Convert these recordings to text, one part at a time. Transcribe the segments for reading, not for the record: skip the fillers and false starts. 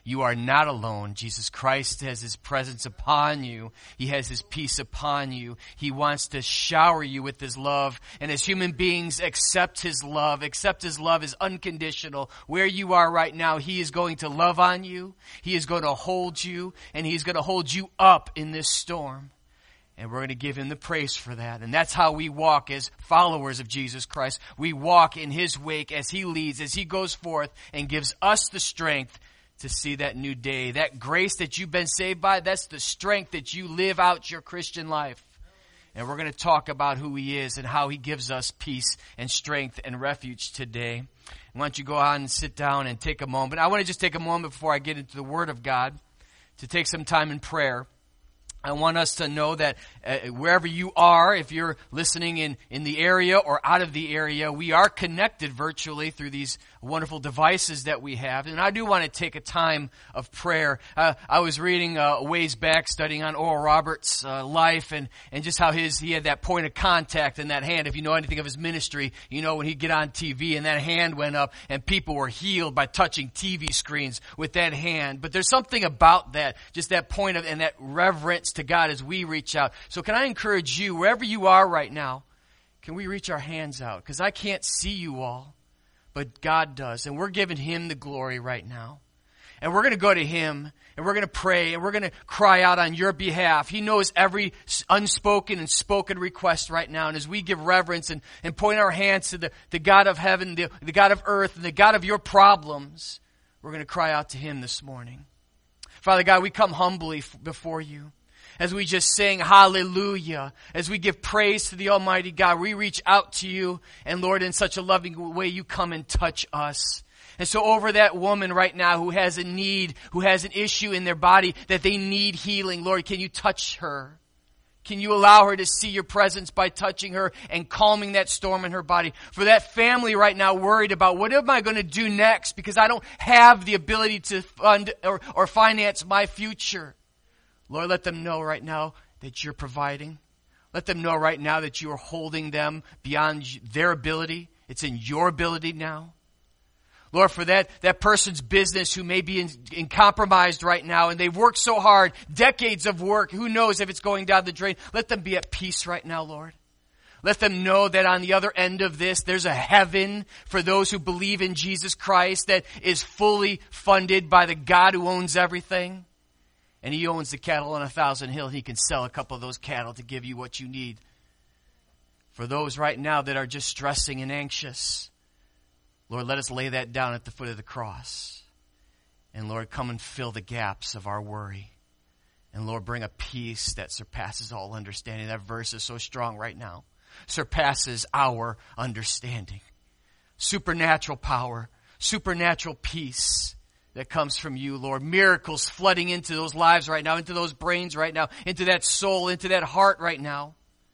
You are not alone. Jesus Christ has His presence upon you. He has His peace upon you. He wants to shower you with His love. And as human beings, accept His love. Accept His love is unconditional. Where you are right now, He is going to love on you. He is going to hold you. And He's going to hold you up in this storm. And we're going to give Him the praise for that. And that's how we walk as followers of Jesus Christ. We walk in His wake as He leads, as He goes forth and gives us the strength to see that new day. That grace that you've been saved by, that's the strength that you live out your Christian life. And we're going to talk about who He is and how He gives us peace and strength and refuge today. Why don't you go on and sit down and take a moment. I want to just take a moment before I get into the Word of God to take some time in prayer. I want us to know that wherever you are, if you're listening in the area or out of the area, we are connected virtually through these wonderful devices that we have. And I do want to take a time of prayer. I was reading a ways back, studying on Oral Roberts' life and just how he had that point of contact in that hand. If you know anything of his ministry, you know when he'd get on TV and that hand went up and people were healed by touching TV screens with that hand. But there's something about that, just that point of, and that reverence to God as we reach out. So can I encourage you, wherever you are right now, can we reach our hands out? Because I can't see you all, but God does. And we're giving Him the glory right now. And we're going to go to Him, and we're going to pray, and we're going to cry out on your behalf. He knows every unspoken and spoken request right now. And as we give reverence and point our hands to the God of heaven, the God of earth, and the God of your problems, we're going to cry out to Him this morning. Father God, we come humbly before you. As we just sing hallelujah, as we give praise to the Almighty God, we reach out to you. And Lord, in such a loving way, you come and touch us. And so over that woman right now who has a need, who has an issue in their body that they need healing, Lord, can you touch her? Can you allow her to see your presence by touching her and calming that storm in her body? For that family right now worried about what am I going to do next because I don't have the ability to fund or finance my future. Lord, let them know right now that you're providing. Let them know right now that you are holding them beyond their ability. It's in your ability now. Lord, for that person's business who may be in compromised right now and they've worked so hard, decades of work, who knows if it's going down the drain. Let them be at peace right now, Lord. Let them know that on the other end of this, there's a heaven for those who believe in Jesus Christ that is fully funded by the God who owns everything. And He owns the cattle on 1,000 hills. He can sell a couple of those cattle to give you what you need. For those right now that are just stressing and anxious, Lord, let us lay that down at the foot of the cross. And Lord, come and fill the gaps of our worry. And Lord, bring a peace that surpasses all understanding. That verse is so strong right now. Surpasses our understanding. Supernatural power, supernatural peace that comes from you, Lord. Miracles flooding into those lives right now, into those brains right now, into that soul, into that heart right now.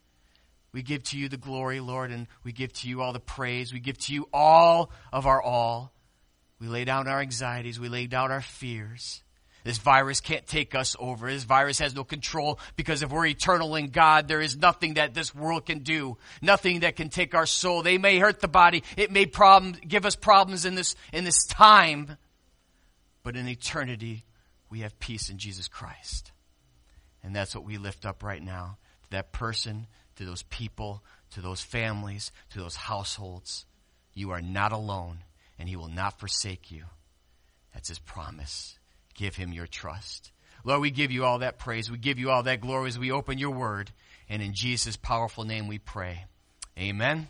We give to you the glory, Lord, and we give to you all the praise. We give to you all of our all. We lay down our anxieties. We lay down our fears. This virus can't take us over. This virus has no control because if we're eternal in God, there is nothing that this world can do. Nothing that can take our soul. They may hurt the body. It may give us problems in this time. But in eternity, we have peace in Jesus Christ. And that's what we lift up right now. To that person, to those people, to those families, to those households. You are not alone, and He will not forsake you. That's His promise. Give Him your trust. Lord, we give you all that praise. We give you all that glory as we open your word. And in Jesus' powerful name we pray. Amen.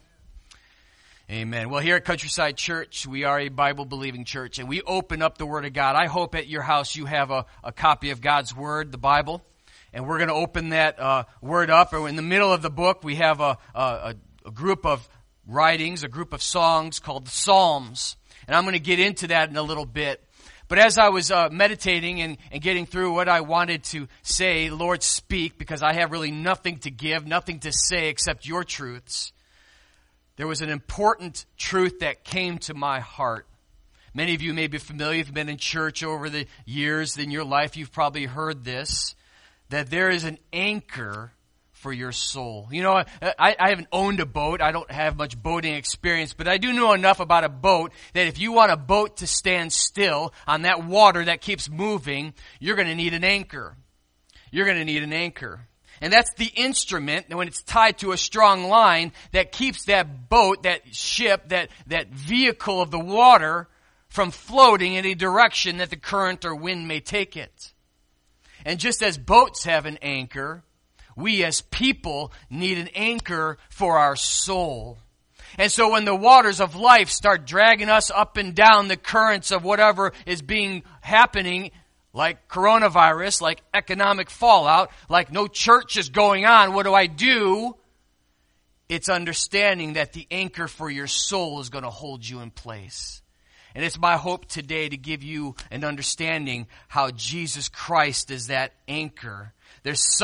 Amen. Well, here at Countryside Church, we are a Bible-believing church, and we open up the Word of God. I hope at your house you have a copy of God's Word, the Bible, and we're going to open that Word up. In the middle of the book, we have a group of writings, a group of songs called the Psalms, and I'm going to get into that in a little bit. But as I was meditating and getting through what I wanted to say, Lord, speak, because I have really nothing to give, nothing to say except your truths. There was an important truth that came to my heart. Many of you may be familiar, if you've been in church over the years in your life, you've probably heard this, that there is an anchor for your soul. You know, I haven't owned a boat. I don't have much boating experience, but I do know enough about a boat that if you want a boat to stand still on that water that keeps moving, you're going to need an anchor. You're going to need an anchor. And that's the instrument, when it's tied to a strong line, that keeps that boat, that ship, that vehicle of the water from floating in a direction that the current or wind may take it. And just as boats have an anchor, we as people need an anchor for our soul. And so when the waters of life start dragging us up and down the currents of whatever is happening, like coronavirus, like economic fallout, like no church is going on, what do? It's understanding that the anchor for your soul is going to hold you in place. And it's my hope today to give you an understanding how Jesus Christ is that anchor. There's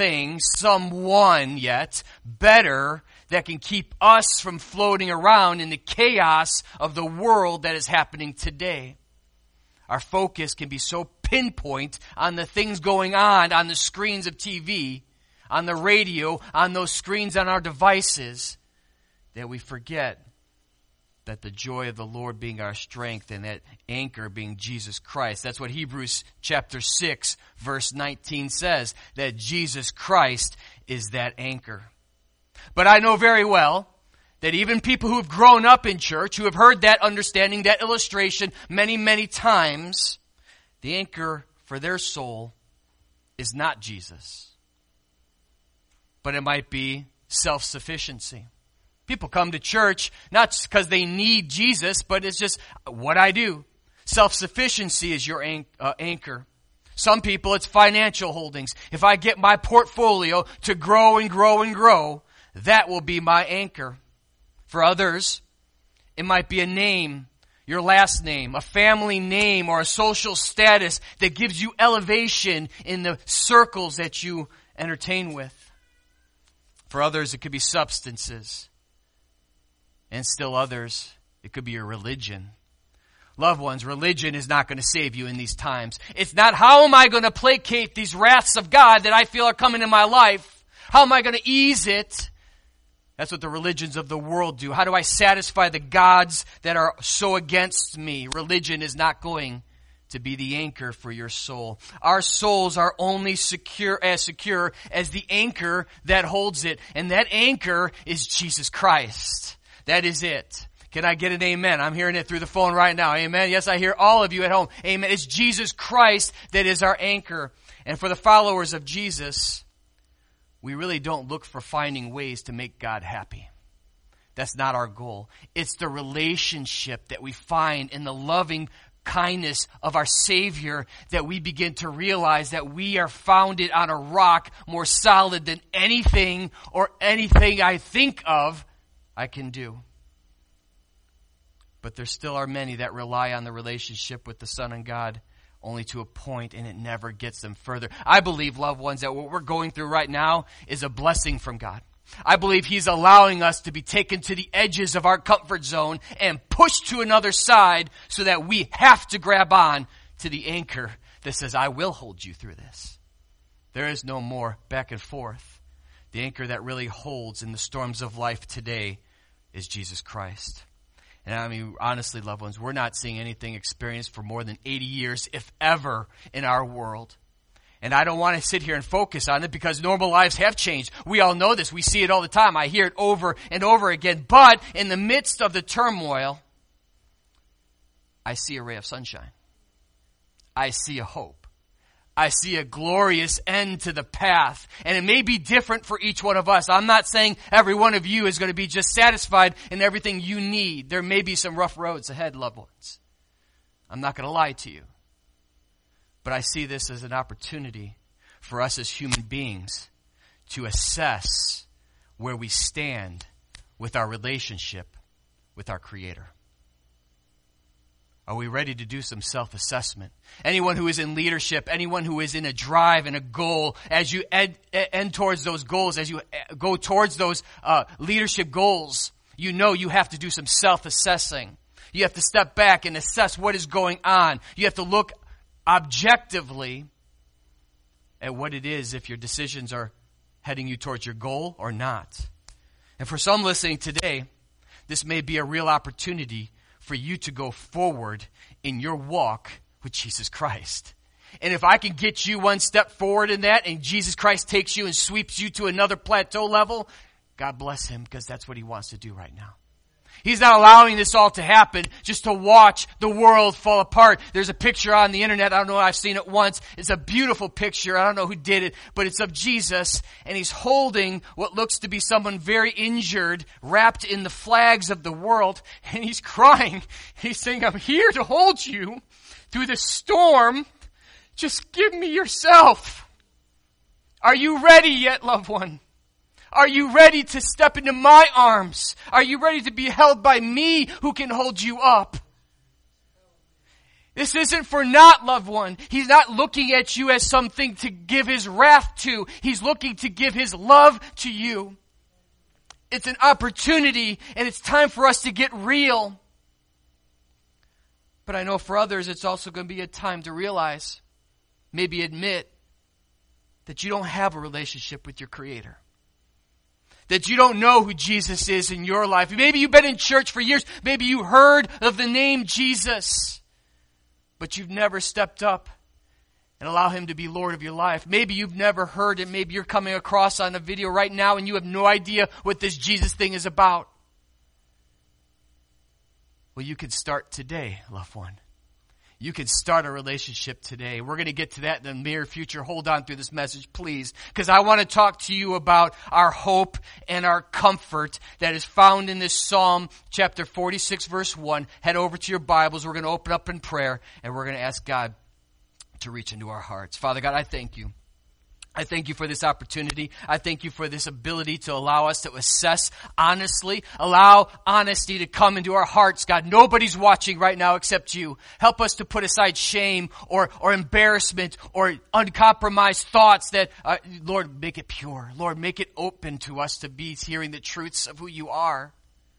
someone yet better that can keep us from floating around in the chaos of the world that is happening today. Our focus can be so pinpoint on the things going on the screens of TV, on the radio, on those screens on our devices, that we forget that the joy of the Lord being our strength and that anchor being Jesus Christ. That's what Hebrews chapter 6 verse 19 says, that Jesus Christ is that anchor. But I know very well that even people who have grown up in church, who have heard that understanding, that illustration many, many times, the anchor for their soul is not Jesus. But it might be self-sufficiency. People come to church not because they need Jesus, but it's just what I do. Self-sufficiency is your anchor. Some people, it's financial holdings. If I get my portfolio to grow and grow and grow, that will be my anchor. For others, it might be a name, your last name, a family name, or a social status that gives you elevation in the circles that you entertain with. For others, it could be substances. And still others, it could be your religion. Loved ones, religion is not going to save you in these times. It's not, how am I going to placate these wraths of God that I feel are coming in my life? How am I going to ease it? That's what the religions of the world do. How do I satisfy the gods that are so against me? Religion is not going to be the anchor for your soul. Our souls are only secure as the anchor that holds it. And that anchor is Jesus Christ. That is it. Can I get an amen? I'm hearing it through the phone right now. Amen. Yes, I hear all of you at home. Amen. It's Jesus Christ that is our anchor. And for the followers of Jesus, we really don't look for finding ways to make God happy. That's not our goal. It's the relationship that we find in the loving kindness of our Savior that we begin to realize that we are founded on a rock more solid than anything I think of I can do. But there still are many that rely on the relationship with the Son and God only to a point, and it never gets them further. I believe, loved ones, that what we're going through right now is a blessing from God. I believe He's allowing us to be taken to the edges of our comfort zone and pushed to another side so that we have to grab on to the anchor that says, I will hold you through this. There is no more back and forth. The anchor that really holds in the storms of life today is Jesus Christ. And I mean, honestly, loved ones, we're not seeing anything experienced for more than 80 years, if ever, in our world. And I don't want to sit here and focus on it because normal lives have changed. We all know this. We see it all the time. I hear it over and over again. But in the midst of the turmoil, I see a ray of sunshine. I see a hope. I see a glorious end to the path. And it may be different for each one of us. I'm not saying every one of you is going to be just satisfied in everything you need. There may be some rough roads ahead, loved ones. I'm not going to lie to you. But I see this as an opportunity for us as human beings to assess where we stand with our relationship with our Creator. Are we ready to do some self-assessment? Anyone who is in leadership, anyone who is in a drive and a goal, as you end towards those goals, as you go towards those leadership goals, you know you have to do some self-assessing. You have to step back and assess what is going on. You have to look objectively at what it is if your decisions are heading you towards your goal or not. And for some listening today, this may be a real opportunity for you to go forward in your walk with Jesus Christ. And if I can get you one step forward in that, and Jesus Christ takes you and sweeps you to another plateau level, God bless him, because that's what he wants to do right now. He's not allowing this all to happen just to watch the world fall apart. There's a picture on the internet. I don't know, I've seen it once. It's a beautiful picture. I don't know who did it, but it's of Jesus, and he's holding what looks to be someone very injured, wrapped in the flags of the world, and he's crying. He's saying, I'm here to hold you through the storm. Just give me yourself. Are you ready yet, loved one? Are you ready to step into my arms? Are you ready to be held by me who can hold you up? This isn't for naught, loved one. He's not looking at you as something to give his wrath to. He's looking to give his love to you. It's an opportunity, and it's time for us to get real. But I know for others, it's also going to be a time to realize, maybe admit, that you don't have a relationship with your Creator. That you don't know who Jesus is in your life. Maybe you've been in church for years. Maybe you heard of the name Jesus, but you've never stepped up and allow him to be Lord of your life. Maybe you've never heard it. Maybe you're coming across on a video right now and you have no idea what this Jesus thing is about. Well, you can start today, loved one. You can start a relationship today. We're going to get to that in the near future. Hold on through this message, please, because I want to talk to you about our hope and our comfort that is found in this Psalm chapter 46, verse 1. Head over to your Bibles. We're going to open up in prayer, and we're going to ask God to reach into our hearts. Father God, I thank you. I thank you for this opportunity. I thank you for this ability to allow us to assess honestly. Allow honesty to come into our hearts, God. Nobody's watching right now except you. Help us to put aside shame or embarrassment or uncompromised thoughts that, Lord, make it pure. Lord, make it open to us to be hearing the truths of who you are.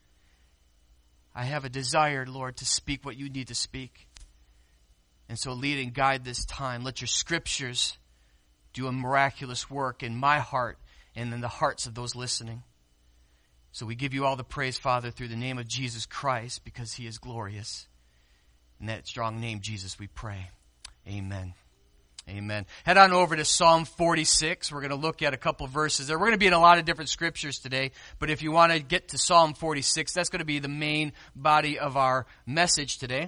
I have a desire, Lord, to speak what you need to speak. And so lead and guide this time. Let your scriptures do a miraculous work in my heart and in the hearts of those listening. So we give you all the praise, Father, through the name of Jesus Christ, because he is glorious. In that strong name, Jesus, we pray. Amen. Amen. Head on over to Psalm 46. We're going to look at a couple verses there. We're going to be in a lot of different scriptures today, but if you want to get to Psalm 46, that's going to be the main body of our message today.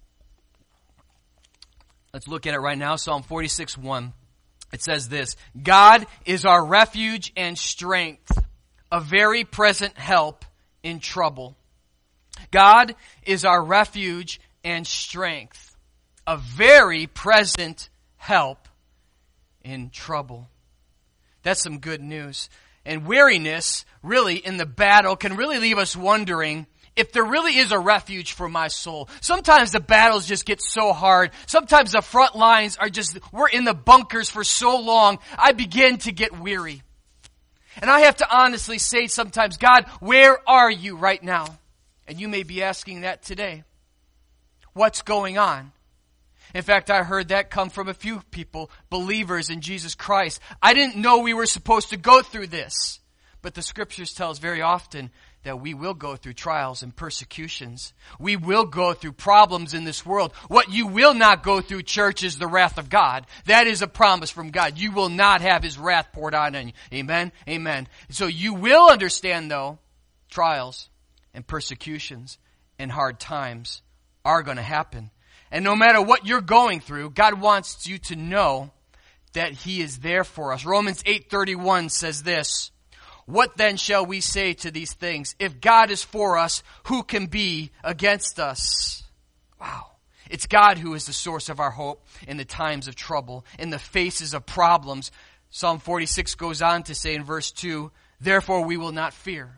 Let's look at it right now. Psalm 46:1. It says this: God is our refuge and strength, a very present help in trouble. God is our refuge and strength, a very present help in trouble. That's some good news. And weariness, really, in the battle, can really leave us wondering if there really is a refuge for my soul. Sometimes the battles just get so hard. Sometimes the front lines are just, we're in the bunkers for so long, I begin to get weary. And I have to honestly say sometimes, God, where are you right now? And you may be asking that today. What's going on? In fact, I heard that come from a few people, believers in Jesus Christ. I didn't know we were supposed to go through this. But the scriptures tell us very often that we will go through trials and persecutions. We will go through problems in this world. What you will not go through, church, is the wrath of God. That is a promise from God. You will not have his wrath poured out on you. Amen? Amen. So you will understand, though, trials and persecutions and hard times are going to happen. And no matter what you're going through, God wants you to know that he is there for us. Romans 8:31 says this: what then shall we say to these things? If God is for us, who can be against us? Wow. It's God who is the source of our hope in the times of trouble, in the faces of problems. Psalm 46 goes on to say in verse 2, therefore we will not fear.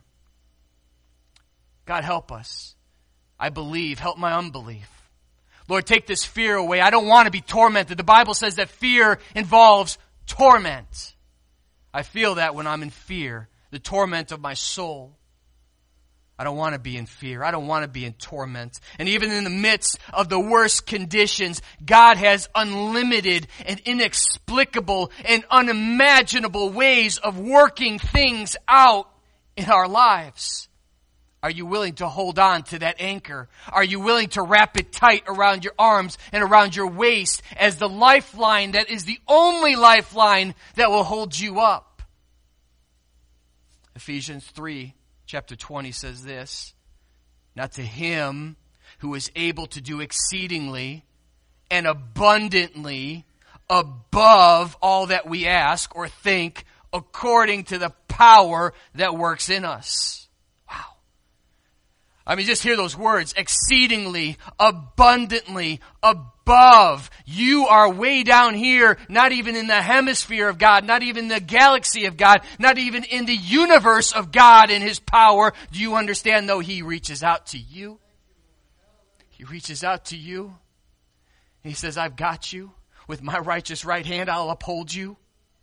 God, help us. I believe. Help my unbelief. Lord, take this fear away. I don't want to be tormented. The Bible says that fear involves torment. I feel that when I'm in fear. The torment of my soul. I don't want to be in fear. I don't want to be in torment. And even in the midst of the worst conditions, God has unlimited and inexplicable and unimaginable ways of working things out in our lives. Are you willing to hold on to that anchor? Are you willing to wrap it tight around your arms and around your waist as the lifeline that is the only lifeline that will hold you up? Ephesians 3, chapter 20 says this, "Not to him who is able to do exceedingly and abundantly above all that we ask or think, according to the power that works in us." Wow. I mean, just hear those words. Exceedingly, abundantly, above. You are way down here, not even in the hemisphere of God, not even the galaxy of God, not even in the universe of God and His power. Do you understand, though, He reaches out to you? He reaches out to you. He says, "I've got you. With my righteous right hand, I'll uphold you."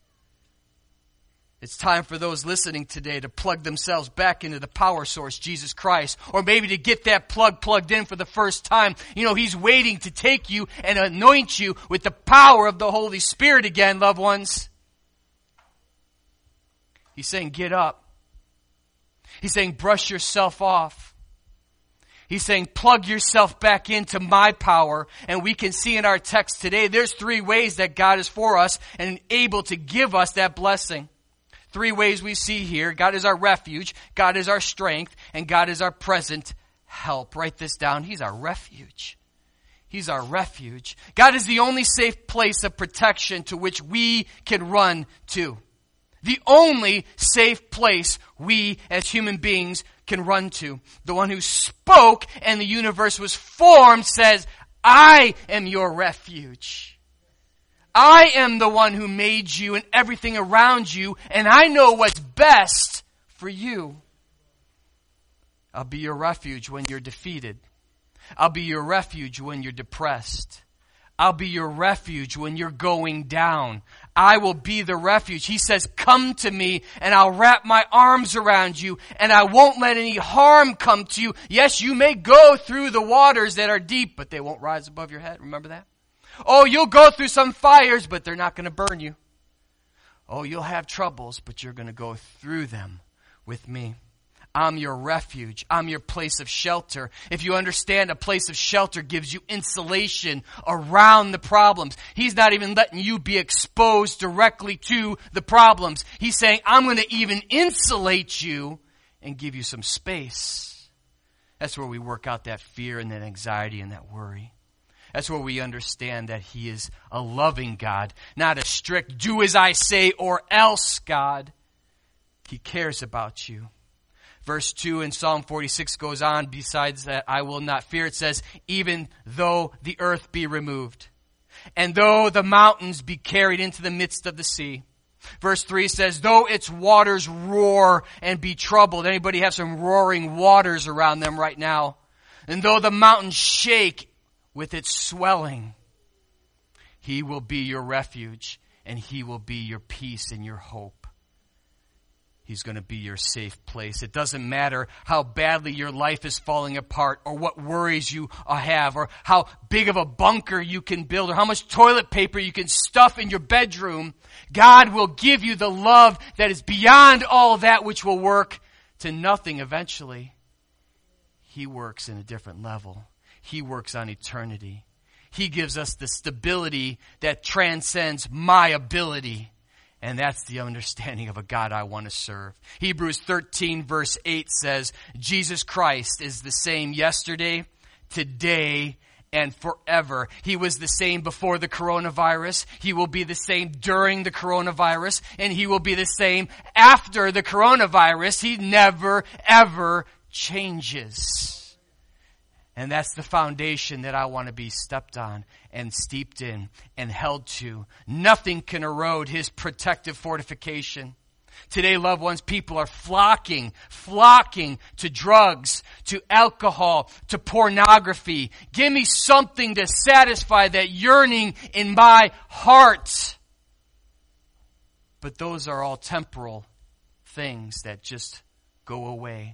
It's time for those listening today to plug themselves back into the power source, Jesus Christ. Or maybe to get that plug plugged in for the first time. You know, He's waiting to take you and anoint you with the power of the Holy Spirit again, loved ones. He's saying, get up. He's saying, brush yourself off. He's saying, plug yourself back into my power. And we can see in our text today, there's 3 ways that God is for us and able to give us that blessing. 3 ways we see here. God is our refuge, God is our strength, and God is our present help. Write this down. He's our refuge. He's our refuge. God is the only safe place of protection to which we can run to. The only safe place we as human beings can run to. The one who spoke and the universe was formed says, "I am your refuge. I am the one who made you and everything around you, and I know what's best for you." I'll be your refuge when you're defeated. I'll be your refuge when you're depressed. I'll be your refuge when you're going down. I will be the refuge. He says, "Come to me and I'll wrap my arms around you and I won't let any harm come to you." Yes, you may go through the waters that are deep, but they won't rise above your head. Remember that? Oh, you'll go through some fires, but they're not going to burn you. Oh, you'll have troubles, but you're going to go through them with me. I'm your refuge. I'm your place of shelter. If you understand, a place of shelter gives you insulation around the problems. He's not even letting you be exposed directly to the problems. He's saying, I'm going to even insulate you and give you some space. That's where we work out that fear and that anxiety and that worry. That's where we understand that He is a loving God, not a strict do as I say or else God. He cares about you. Verse 2 in Psalm 46 goes on, besides that, "I will not fear." It says, "Even though the earth be removed, and though the mountains be carried into the midst of the sea." Verse 3 says, "Though its waters roar and be troubled." Anybody have some roaring waters around them right now? "And though the mountains shake with its swelling, He will be your refuge, and He will be your peace and your hope." He's going to be your safe place. It doesn't matter how badly your life is falling apart or what worries you have or how big of a bunker you can build or how much toilet paper you can stuff in your bedroom. God will give you the love that is beyond all that, which will work to nothing eventually. He works in a different level. He works on eternity. He gives us the stability that transcends my ability. And that's the understanding of a God I want to serve. Hebrews 13 verse 8 says, Jesus Christ is the same yesterday, today, and forever. He was the same before the coronavirus. He will be the same during the coronavirus. And He will be the same after the coronavirus. He never, ever changes. And that's the foundation that I want to be stepped on and steeped in and held to. Nothing can erode His protective fortification. Today, loved ones, people are flocking to drugs, to alcohol, to pornography. Give me something to satisfy that yearning in my heart. But those are all temporal things that just go away.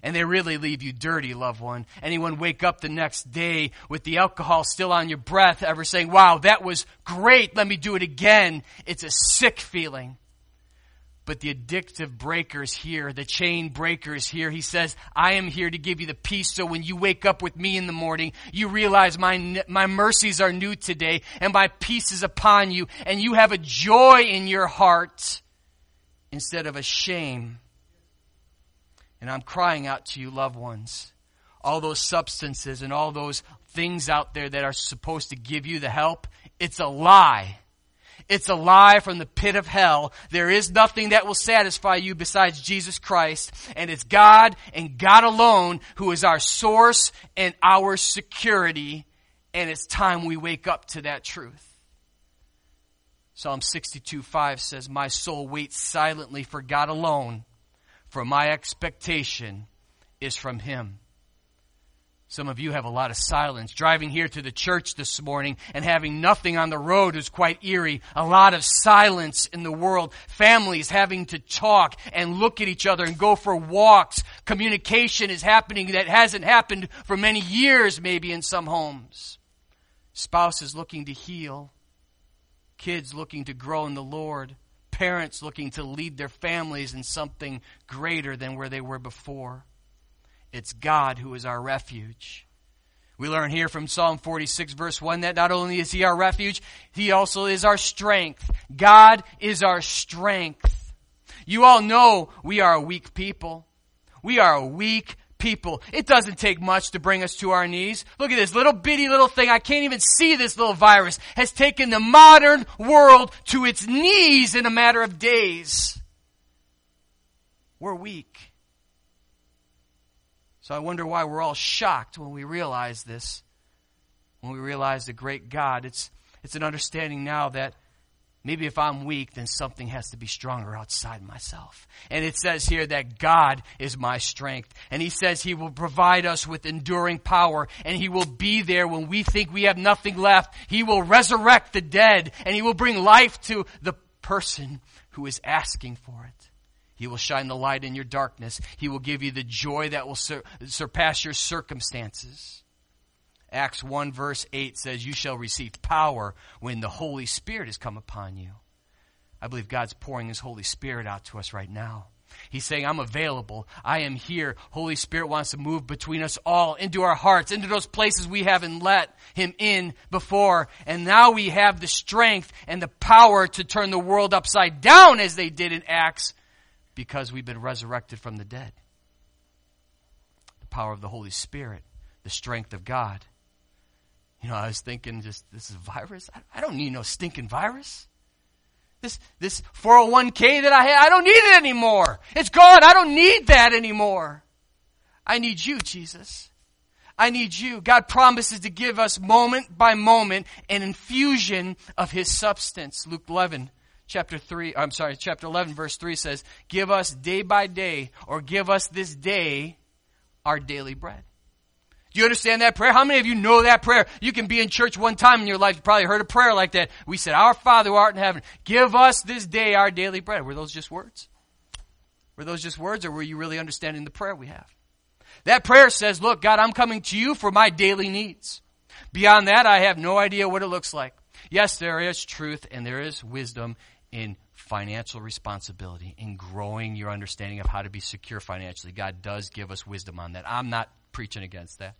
And they really leave you dirty, loved one. Anyone wake up the next day with the alcohol still on your breath, ever saying, wow, that was great, let me do it again. It's a sick feeling. But the addictive breaker is here, the chain breaker is here. He says, I am here to give you the peace, so when you wake up with me in the morning, you realize my mercies are new today, and my peace is upon you, and you have a joy in your heart instead of a shame. And I'm crying out to you, loved ones. All those substances and all those things out there that are supposed to give you the help, it's a lie. It's a lie from the pit of hell. There is nothing that will satisfy you besides Jesus Christ. And it's God and God alone who is our source and our security. And it's time we wake up to that truth. Psalm 62:5 says, my soul waits silently for God alone, for my expectation is from Him. Some of you have a lot of silence. Driving here to the church this morning and having nothing on the road is quite eerie. A lot of silence in the world. Families having to talk and look at each other and go for walks. Communication is happening that hasn't happened for many years, maybe in some homes. Spouses looking to heal. Kids looking to grow in the Lord. Parents looking to lead their families in something greater than where they were before. It's God who is our refuge. We learn here from Psalm 46 verse 1 that not only is He our refuge, He also is our strength. God is our strength. You all know we are a weak people. We are a weak people. It doesn't take much to bring us to our knees. Look at this little bitty little thing. I can't even see this little virus. Has taken the modern world to its knees in a matter of days. We're weak. So I wonder why we're all shocked when we realize this. When we realize the great God. It's an understanding now that maybe if I'm weak, then something has to be stronger outside myself. And it says here that God is my strength. And He says He will provide us with enduring power. And He will be there when we think we have nothing left. He will resurrect the dead. And He will bring life to the person who is asking for it. He will shine the light in your darkness. He will give you the joy that will surpass your circumstances. Acts 1 verse 8 says, you shall receive power when the Holy Spirit has come upon you. I believe God's pouring His Holy Spirit out to us right now. He's saying, I'm available. I am here. Holy Spirit wants to move between us all, into our hearts, into those places we haven't let Him in before. And now we have the strength and the power to turn the world upside down as they did in Acts, because we've been resurrected from the dead. The power of the Holy Spirit, the strength of God. You know, I was thinking, this is a virus. I don't need no stinking virus. This 401k that I had, I don't need it anymore. It's gone. I don't need that anymore. I need you, Jesus. I need you. God promises to give us moment by moment an infusion of His substance. Luke 11. Chapter 11 verse 3 says, give us day by day, or give us this day our daily bread. Do you understand that prayer? How many of you know that prayer? You can be in church one time in your life. You probably heard a prayer like that. We said, our Father who art in heaven, give us this day our daily bread. Were those just words? Were those just words, or were you really understanding the prayer we have? That prayer says, look, God, I'm coming to you for my daily needs. Beyond that, I have no idea what it looks like. Yes, there is truth and there is wisdom in financial responsibility, in growing your understanding of how to be secure financially. God does give us wisdom on that. I'm not preaching against that.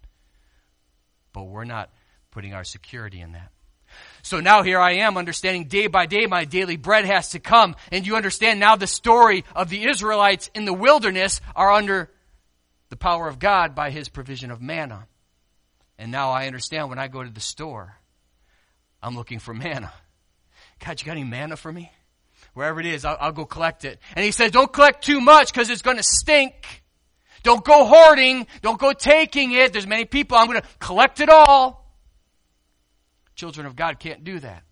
But we're not putting our security in that. So now here I am understanding day by day my daily bread has to come. And you understand now the story of the Israelites in the wilderness are under the power of God by His provision of manna. And now I understand when I go to the store, I'm looking for manna. God, you got any manna for me? Wherever it is, I'll go collect it. And He says, don't collect too much because it's going to stink. Don't go hoarding. Don't go taking it. There's many people. I'm going to collect it all. Children of God can't do that.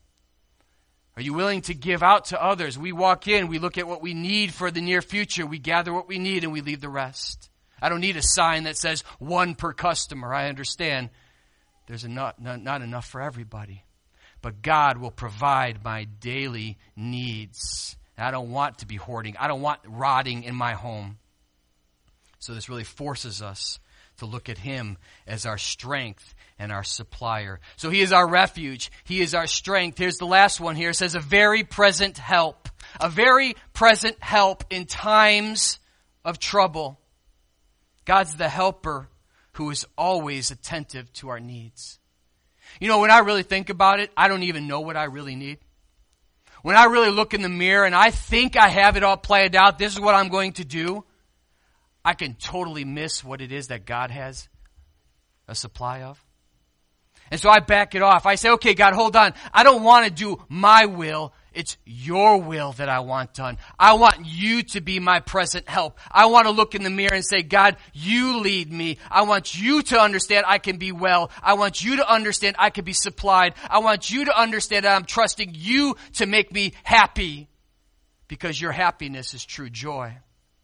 Are you willing to give out to others? We walk in, we look at what we need for the near future. We gather what we need and we leave the rest. I don't need a sign that says one per customer. I understand there's not enough for everybody. But God will provide my daily needs. And I don't want to be hoarding. I don't want rotting in my home. So this really forces us to look at him as our strength and our supplier. So he is our refuge. He is our strength. Here's the last one here. It says a very present help. A very present help in times of trouble. God's the helper who is always attentive to our needs. You know, when I really think about it, I don't even know what I really need. When I really look in the mirror and I think I have it all planned out, this is what I'm going to do, I can totally miss what it is that God has a supply of. And so I back it off. I say, okay, God, hold on. I don't want to do my will. It's your will that I want done. I want you to be my present help. I want to look in the mirror and say, God, you lead me. I want you to understand I can be well. I want you to understand I can be supplied. I want you to understand that I'm trusting you to make me happy, because your happiness is true joy.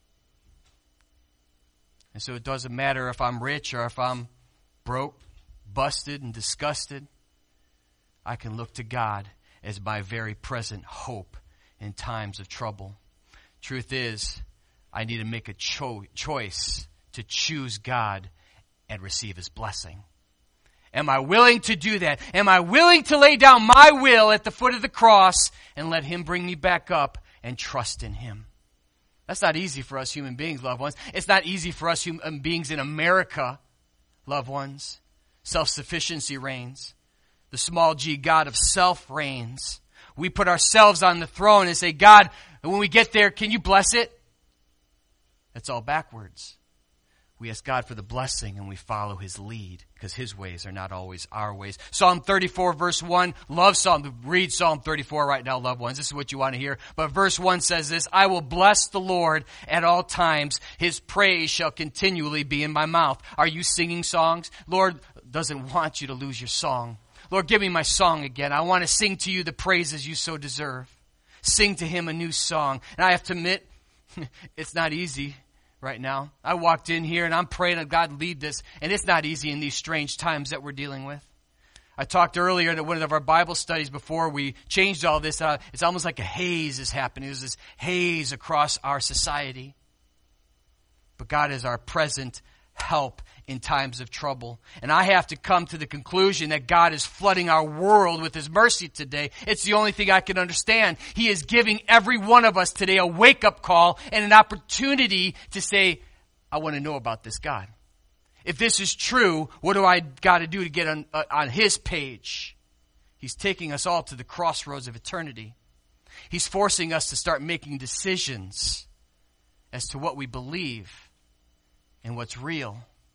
And so it doesn't matter if I'm rich or if I'm broke, busted, and disgusted. I can look to God as my very present hope in times of trouble. Truth is, I need to make a choice to choose God and receive his blessing. Am I willing to do that? Am I willing to lay down my will at the foot of the cross and let him bring me back up and trust in him? That's not easy for us human beings, loved ones. It's not easy for us human beings in America, loved ones. Self-sufficiency reigns. The small g God of self reigns. We put ourselves on the throne and say, God, when we get there, can you bless it? That's all backwards. We ask God for the blessing and we follow his lead, because his ways are not always our ways. Psalm 34 verse 1. Love Psalm. Read Psalm 34 right now, loved ones. This is what you want to hear. But verse 1 says this: I will bless the Lord at all times. His praise shall continually be in my mouth. Are you singing songs? Lord doesn't want you to lose your song. Lord, give me my song again. I want to sing to you the praises you so deserve. Sing to him a new song. And I have to admit, it's not easy right now. I walked in here and I'm praying that God lead this. And it's not easy in these strange times that we're dealing with. I talked earlier at one of our Bible studies before we changed all this. It's almost like a haze is happening. There's this haze across our society. But God is our present help in times of trouble. And I have to come to the conclusion that God is flooding our world with his mercy today. It's the only thing I can understand. He is giving every one of us today a wake-up call and an opportunity to say, I want to know about this God. If this is true, what do I got to do to get on his page? He's taking us all to the crossroads of eternity. He's forcing us to start making decisions as to what we believe and what's real.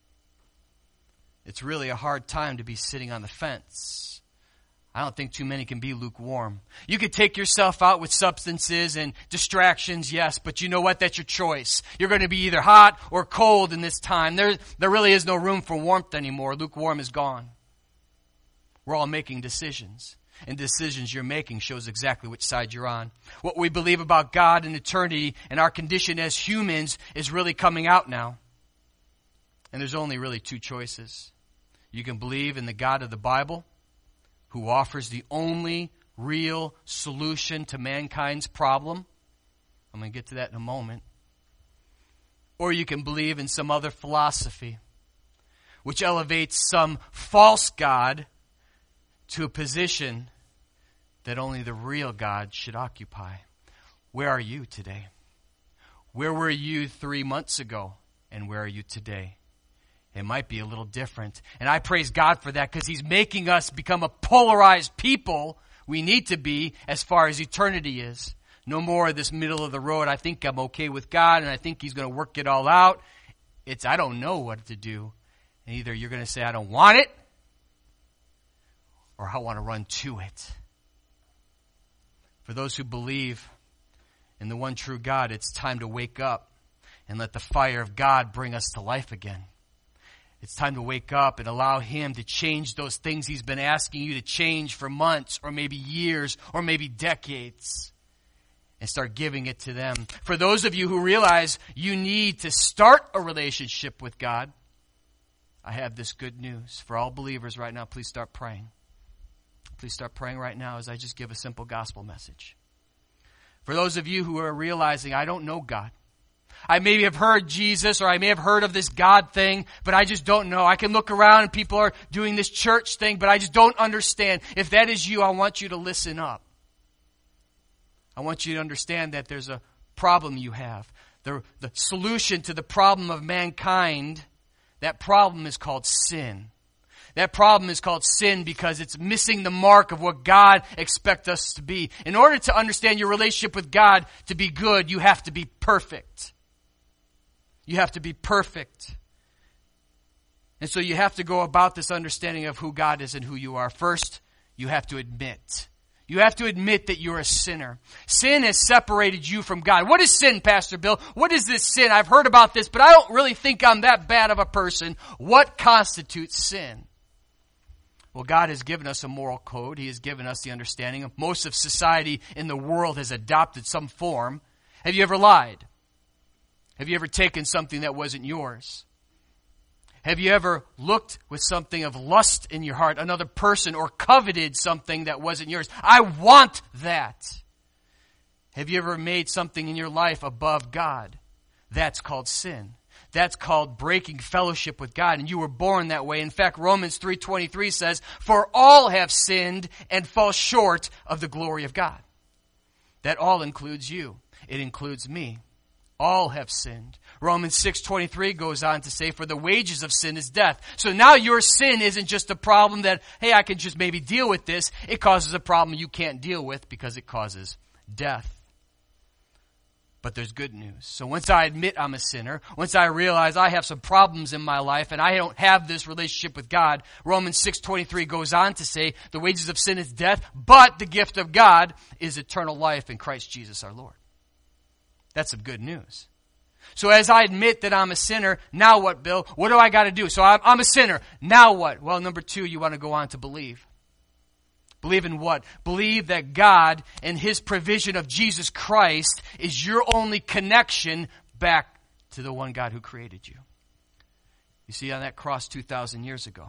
It's really a hard time to be sitting on the fence. I don't think too many can be lukewarm. You could take yourself out with substances and distractions, yes, but you know what? That's your choice. You're going to be either hot or cold in this time. There really is no room for warmth anymore. Lukewarm is gone. We're all making decisions. And decisions you're making shows exactly which side you're on. What we believe about God and eternity and our condition as humans is really coming out now. And there's only really two choices. You can believe in the God of the Bible, who offers the only real solution to mankind's problem. I'm going to get to that in a moment. Or you can believe in some other philosophy, which elevates some false God to a position that only the real God should occupy. Where are you today? Where were you 3 months ago? And where are you today? It might be a little different. And I praise God for that, because he's making us become a polarized people we need to be as far as eternity is. No more of this middle of the road, I think I'm okay with God and I think he's going to work it all out. It's I don't know what to do. And either you're going to say I don't want it, or I want to run to it. For those who believe in the one true God, it's time to wake up and let the fire of God bring us to life again. It's time to wake up and allow him to change those things he's been asking you to change for months or maybe years or maybe decades, and start giving it to them. For those of you who realize you need to start a relationship with God, I have this good news. For all believers right now, please start praying. Please start praying right now as I just give a simple gospel message. For those of you who are realizing, I don't know God. I maybe have heard Jesus, or I may have heard of this God thing, but I just don't know. I can look around and people are doing this church thing, but I just don't understand. If that is you, I want you to listen up. I want you to understand that there's a problem you have. The solution to the problem of mankind, that problem is called sin. That problem is called sin because it's missing the mark of what God expects us to be. In order to understand your relationship with God to be good, you have to be perfect. You have to be perfect. And so you have to go about this understanding of who God is and who you are. First, you have to admit. You have to admit that you're a sinner. Sin has separated you from God. What is sin, Pastor Bill? What is this sin? I've heard about this, but I don't really think I'm that bad of a person. What constitutes sin? Well, God has given us a moral code. He has given us the understanding. Most of society in the world has adopted some form. Have you ever lied? Have you ever taken something that wasn't yours? Have you ever looked with something of lust in your heart, another person, or coveted something that wasn't yours? I want that. Have you ever made something in your life above God? That's called sin. That's called breaking fellowship with God, and you were born that way. In fact, Romans 3:23 says, "For all have sinned and fall short of the glory of God." That all includes you. It includes me. All have sinned. Romans 6:23 goes on to say, "For the wages of sin is death." So now your sin isn't just a problem that, hey, I can just maybe deal with this. It causes a problem you can't deal with because it causes death. But there's good news. So once I admit I'm a sinner, once I realize I have some problems in my life and I don't have this relationship with God, Romans 6:23 goes on to say, the wages of sin is death, but the gift of God is eternal life in Christ Jesus our Lord. That's some good news. So as I admit that I'm a sinner, now what, Bill? What do I got to do? So I'm a sinner. Now what? Well, number 2, you want to go on to believe. Believe in what? Believe that God and His provision of Jesus Christ is your only connection back to the one God who created you. You see, on that cross 2,000 years ago,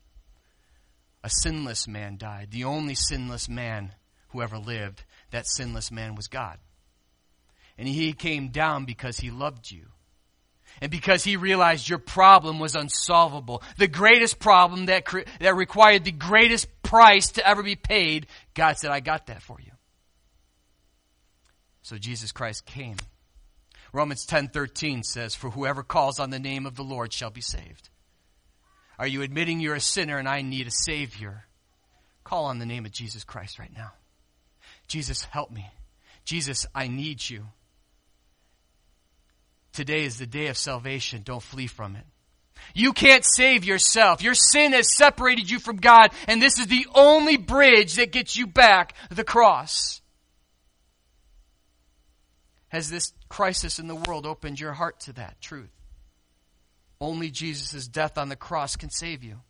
a sinless man died. The only sinless man who ever lived. That sinless man was God. And He came down because He loved you. And because He realized your problem was unsolvable. The greatest problem that required the greatest price to ever be paid, God said, I got that for you. So Jesus Christ came. Romans 10:13 says, "For whoever calls on the name of the Lord shall be saved." Are you admitting you're a sinner and I need a Savior? Call on the name of Jesus Christ right now. Jesus, help me. Jesus, I need you. Today is the day of salvation. Don't flee from it. You can't save yourself. Your sin has separated you from God, and this is the only bridge that gets you back, the cross. Has this crisis in the world opened your heart to that truth? Only Jesus' death on the cross can save you.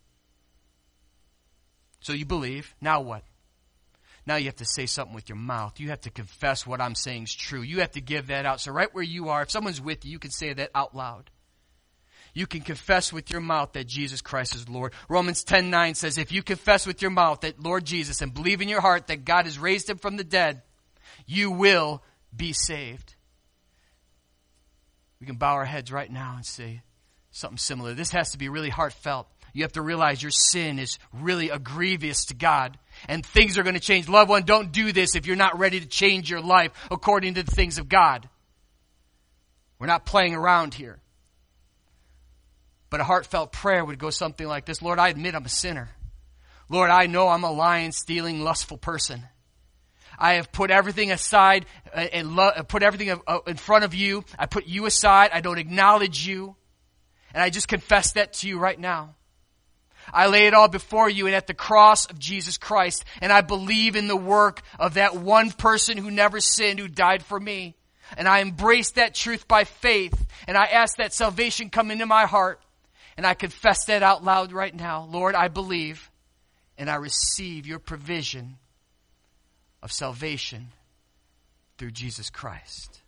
So you believe. Now what? Now you have to say something with your mouth. You have to confess what I'm saying is true. You have to give that out. So right where you are, if someone's with you, you can say that out loud. You can confess with your mouth that Jesus Christ is Lord. Romans 10:9 says, if you confess with your mouth that Lord Jesus and believe in your heart that God has raised Him from the dead, you will be saved. We can bow our heads right now and say something similar. This has to be really heartfelt. You have to realize your sin is really grievous to God. And things are going to change. Loved one, don't do this if you're not ready to change your life according to the things of God. We're not playing around here. But a heartfelt prayer would go something like this. Lord, I admit I'm a sinner. Lord, I know I'm a lying, stealing, lustful person. I have put everything aside and put everything in front of you. I put you aside. I don't acknowledge you. And I just confess that to you right now. I lay it all before you and at the cross of Jesus Christ. And I believe in the work of that one person who never sinned, who died for me. And I embrace that truth by faith. And I ask that salvation come into my heart. And I confess that out loud right now. Lord, I believe and I receive your provision of salvation through Jesus Christ.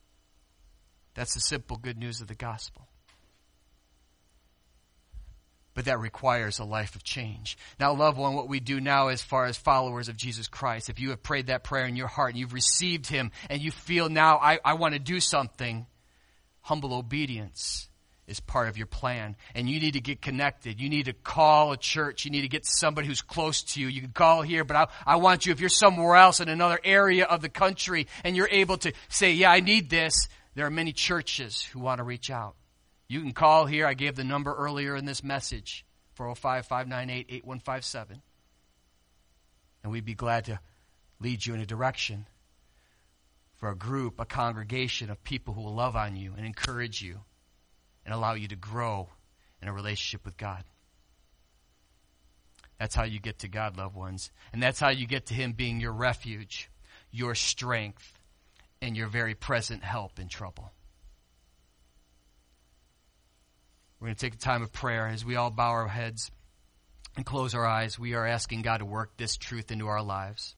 That's the simple good news of the gospel. But that requires a life of change. Now, loved one, what we do now as far as followers of Jesus Christ, if you have prayed that prayer in your heart and you've received him and you feel now, I want to do something, humble obedience is part of your plan. And you need to get connected. You need to call a church. You need to get somebody who's close to you. You can call here, but I want you, if you're somewhere else in another area of the country and you're able to say, yeah, I need this, there are many churches who want to reach out. You can call here. I gave the number earlier in this message, 405-598-8157. And we'd be glad to lead you in a direction for a group, a congregation of people who will love on you and encourage you and allow you to grow in a relationship with God. That's how you get to God, loved ones. And that's how you get to him being your refuge, your strength, and your very present help in trouble. We're going to take a time of prayer as we all bow our heads and close our eyes. We are asking God to work this truth into our lives.